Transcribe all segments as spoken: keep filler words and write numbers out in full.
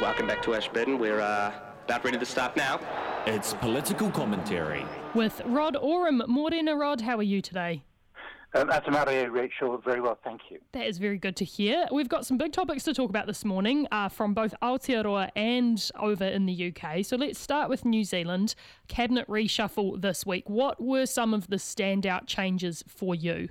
welcome back to Ashburton. We're uh, about ready to start now. It's political commentary. With Rod Oram. Morena, Rod, how are you today? Um, Ata Maria, Rachel, very well, thank you. That is very good to hear. We've got some big topics to talk about this morning uh, from both Aotearoa and over in the U K. So let's start with New Zealand. Cabinet reshuffle this week. What were some of the standout changes for you?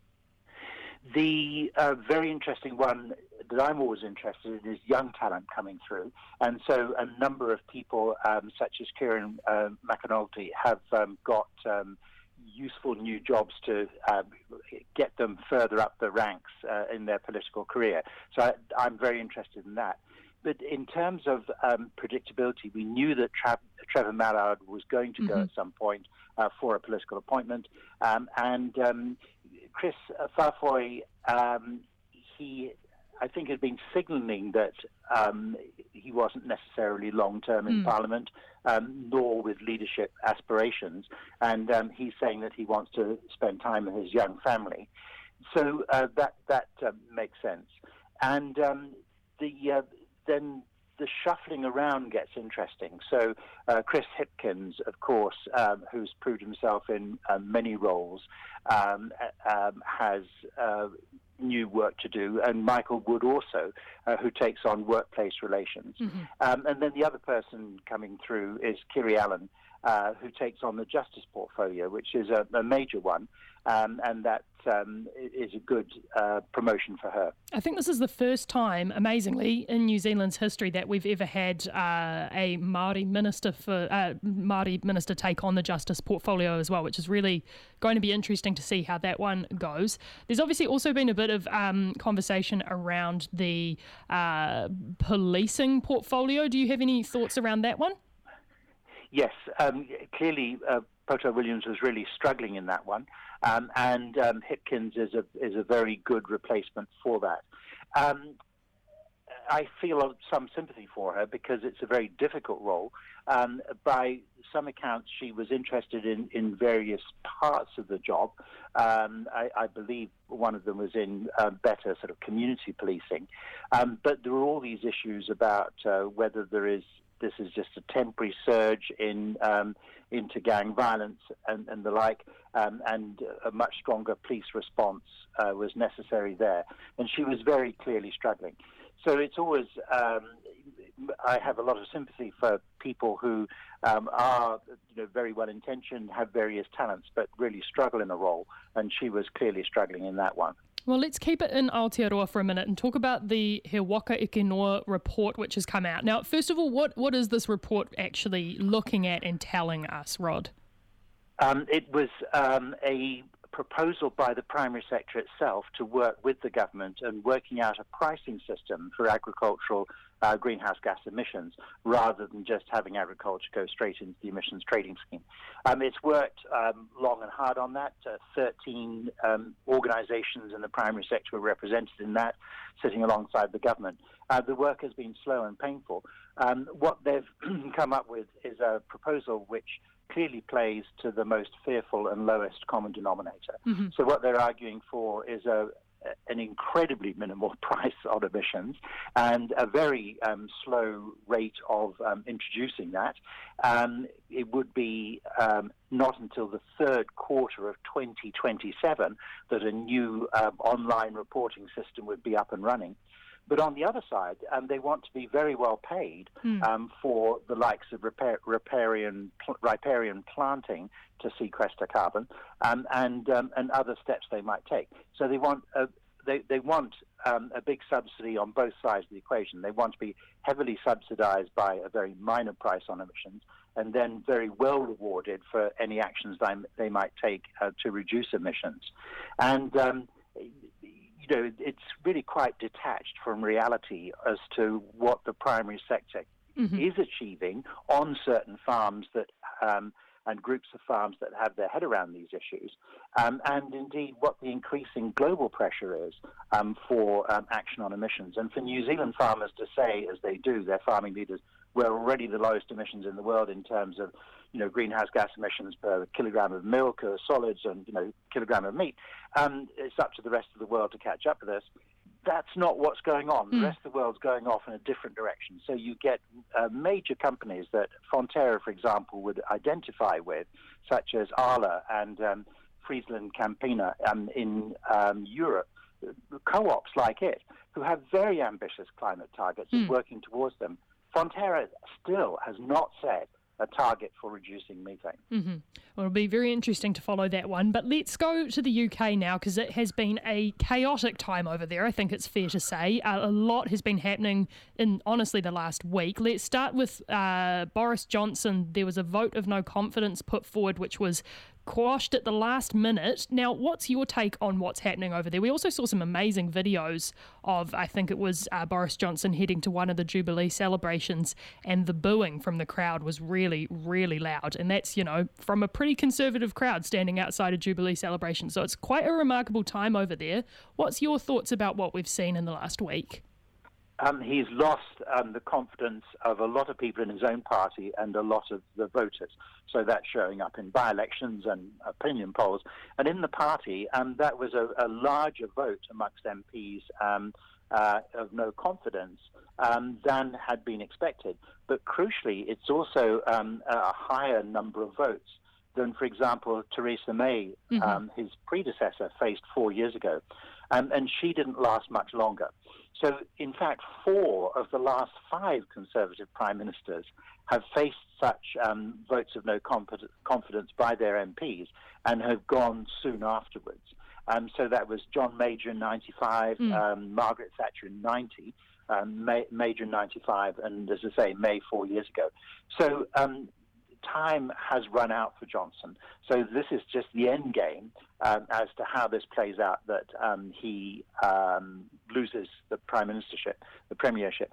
The uh, very interesting one that I'm always interested in is young talent coming through. And so a number of people, um, such as Kieran uh, McAnulty, have um, got um, useful new jobs to uh, get them further up the ranks uh, in their political career. So I, I'm very interested in that. But in terms of um, predictability, we knew that Tra- Trevor Mallard was going to go mm-hmm. at some point uh, for a political appointment. Um, and um, Chris Faafoi, um, he, I think, had been signalling that um, he wasn't necessarily long-term in mm. Parliament, um, nor with leadership aspirations. And um, he's saying that he wants to spend time with his young family. So uh, that that uh, makes sense. And um, the uh, then the shuffling around gets interesting. So uh, Chris Hipkins, of course, um, who's proved himself in uh, many roles, um, um, has uh, new work to do, and Michael Wood also, uh, who takes on workplace relations. Mm-hmm. Um, and then the other person coming through is Kiri Allen, uh, who takes on the justice portfolio, which is a, a major one, um, and that um, is a good uh, promotion for her. I think this is the first time, amazingly, in New Zealand's history that we've ever had uh, a Māori minister for uh, Māori minister take on the justice portfolio as well, which is really going to be interesting to see how that one goes. There's obviously also been a bit of um, conversation around the uh, policing portfolio. Do you have any thoughts around that one? Yes, um, clearly uh, Poto Williams was really struggling in that one, um, and um, Hipkins is a is a very good replacement for that. Um, I feel some sympathy for her because it's a very difficult role. Um, by some accounts, she was interested in, in various parts of the job. Um, I, I believe one of them was in uh, better sort of community policing. Um, but there are all these issues about uh, whether there is this is just a temporary surge in um, into gang violence and, and the like, um, and a much stronger police response uh, was necessary there. And she was very clearly struggling. So it's always, um, I have a lot of sympathy for people who um, are you know, very well-intentioned, have various talents, but really struggle in a role, and she was clearly struggling in that one. Well, let's keep it in Aotearoa for a minute and talk about the He Waka Eke Noa report which has come out. Now, first of all, what, what is this report actually looking at and telling us, Rod? Um, it was um, a proposal by the primary sector itself to work with the government and working out a pricing system for agricultural uh, greenhouse gas emissions rather than just having agriculture go straight into the emissions trading scheme. Um, it's worked um, long and hard on that. Uh, thirteen um, organisations in the primary sector were represented in that, sitting alongside the government. Uh, the work has been slow and painful. Um, what they've come up with is a proposal which clearly plays to the most fearful and lowest common denominator. Mm-hmm. So what they're arguing for is a an incredibly minimal price on emissions and a very um, slow rate of um, introducing that. Um, it would be um, not until the third quarter of twenty twenty-seven that a new um, online reporting system would be up and running. But on the other side, um, they want to be very well paid mm. um, for the likes of repair, riparian, pl- riparian planting to sequester carbon um, and um, and other steps they might take. So they want a, they they want um, a big subsidy on both sides of the equation. They want to be heavily subsidised by a very minor price on emissions, and then very well rewarded for any actions they they might take uh, to reduce emissions. And um, you know, it's really quite detached from reality as to what the primary sector mm-hmm. is achieving on certain farms that um, and groups of farms that have their head around these issues, um, and indeed what the increasing global pressure is um, for um, action on emissions. And for New Zealand farmers to say, as they do, their farming leaders, we're already the lowest emissions in the world in terms of, you know, greenhouse gas emissions per kilogram of milk or solids and, you know, kilogram of meat. Um, it's up to the rest of the world to catch up with us. that's not what's going on. The rest of the world's going off in a different direction. So you get uh, major companies that Fonterra, for example, would identify with, such as Arla and um, Friesland Campina um, in um, Europe, co-ops like it, who have very ambitious climate targets and mm. working towards them. Fonterra still has not set a target for reducing methane. Mm-hmm. Well, it'll be very interesting to follow that one. But let's go to the U K now, because it has been a chaotic time over there, I think it's fair to say. Uh, a lot has been happening in, honestly, the last week. Let's start with uh, Boris Johnson. There was a vote of no confidence put forward, which was quashed at the last minute. Now, what's your take on what's happening over there? We also saw some amazing videos of, I think it was uh, Boris Johnson heading to one of the Jubilee celebrations, and the booing from the crowd was really, really loud. And that's, you know, from a pretty conservative crowd standing outside a Jubilee celebration. So it's quite a remarkable time over there. What's your thoughts about what we've seen in the last week? Um, he's lost um, the confidence of a lot of people in his own party and a lot of the voters. So that's showing up in by-elections and opinion polls. And in the party, um, that was a, a larger vote amongst M Ps um, uh, of no confidence um, than had been expected. But crucially, it's also um, a higher number of votes than, for example, Theresa May, mm-hmm. um, his predecessor, faced four years ago. Um, and she didn't last much longer. So, in fact, four of the last five Conservative prime ministers have faced such um, votes of no confidence by their M Ps and have gone soon afterwards. Um, so that was John Major in ninety-five, mm. um, Margaret Thatcher in ninety, um, May, Major in ninety-five, and, as I say, May four years ago. So um, time has run out for Johnson. So this is just the end game um, as to how this plays out, that um, he um, loses the prime ministership, the premiership.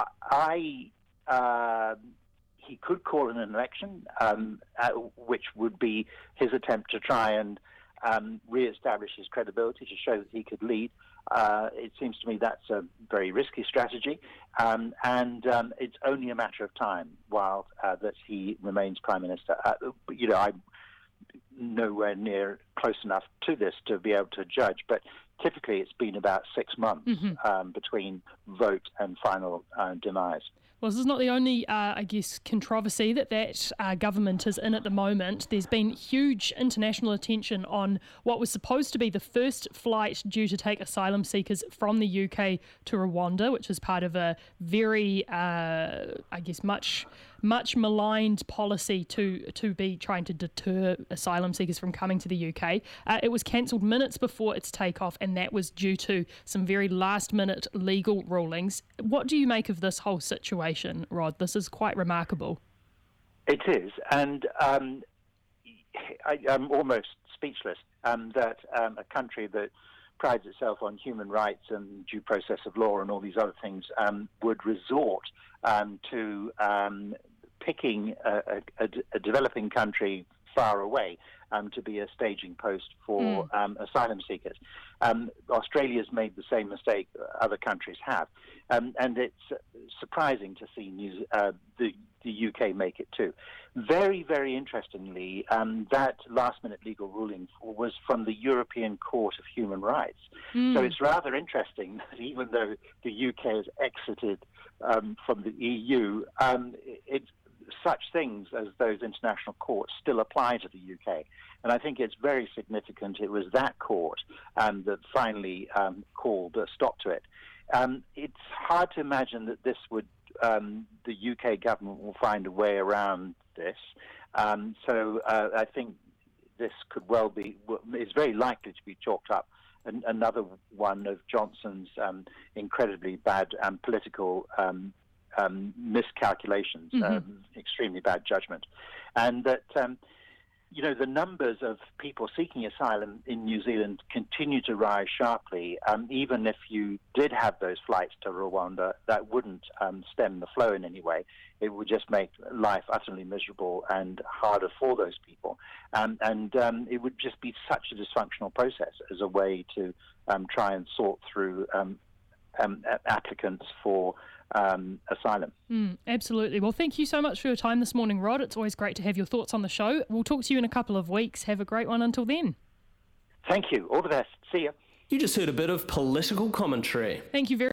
I, I uh, he could call an election, um, uh, which would be his attempt to try and um, re-establish his credibility, to show that he could lead. Uh, it seems to me that's a very risky strategy, um, and um, it's only a matter of time while uh, that he remains prime minister. Uh, you know, I'm nowhere near close enough to this to be able to judge, but typically it's been about six months mm-hmm. um, between vote and final uh, demise. Well, this is not the only, uh, I guess, controversy that that uh, government is in at the moment. There's been huge international attention on what was supposed to be the first flight due to take asylum seekers from the U K to Rwanda, which is part of a very, uh, I guess, much much maligned policy to to be trying to deter asylum seekers from coming to the U K. Uh, it was cancelled minutes before its takeoff, and that was due to some very last-minute legal rulings. What do you make of this whole situation, Rod? This is quite remarkable. It is, and um, I, I'm almost speechless um, that um, a country that prides itself on human rights and due process of law and all these other things um, would resort um, to um, picking a, a, a developing country far away um, to be a staging post for mm. um, asylum seekers. Um, Australia's made the same mistake other countries have. Um, and it's surprising to see New, uh, the, the U K make it too. Very, very interestingly, um, that last-minute legal ruling was from the European Court of Human Rights. Mm. So it's rather interesting that even though the U K has exited um, from the E U, um, it's such things as those international courts still apply to the U K. And I think it's very significant it was that court um, that finally um, called a stop to it. Um, it's hard to imagine that this would, um, the U K government will find a way around this. Um, so uh, I think this could well be, is very likely to be chalked up an, another one of Johnson's um, incredibly bad um, political um Um, miscalculations, mm-hmm. um, extremely bad judgment. And that, um, you know, the numbers of people seeking asylum in New Zealand continue to rise sharply. Um, even if you did have those flights to Rwanda, that wouldn't um, stem the flow in any way. It would just make life utterly miserable and harder for those people. Um, and um, it would just be such a dysfunctional process as a way to um, try and sort through um, um, applicants for Um, asylum. Mm, absolutely. Well, thank you so much for your time this morning, Rod. It's always great to have your thoughts on the show. We'll talk to you in a couple of weeks. Have a great one until then. Thank you. All the best. See you. You just heard a bit of political commentary. Thank you very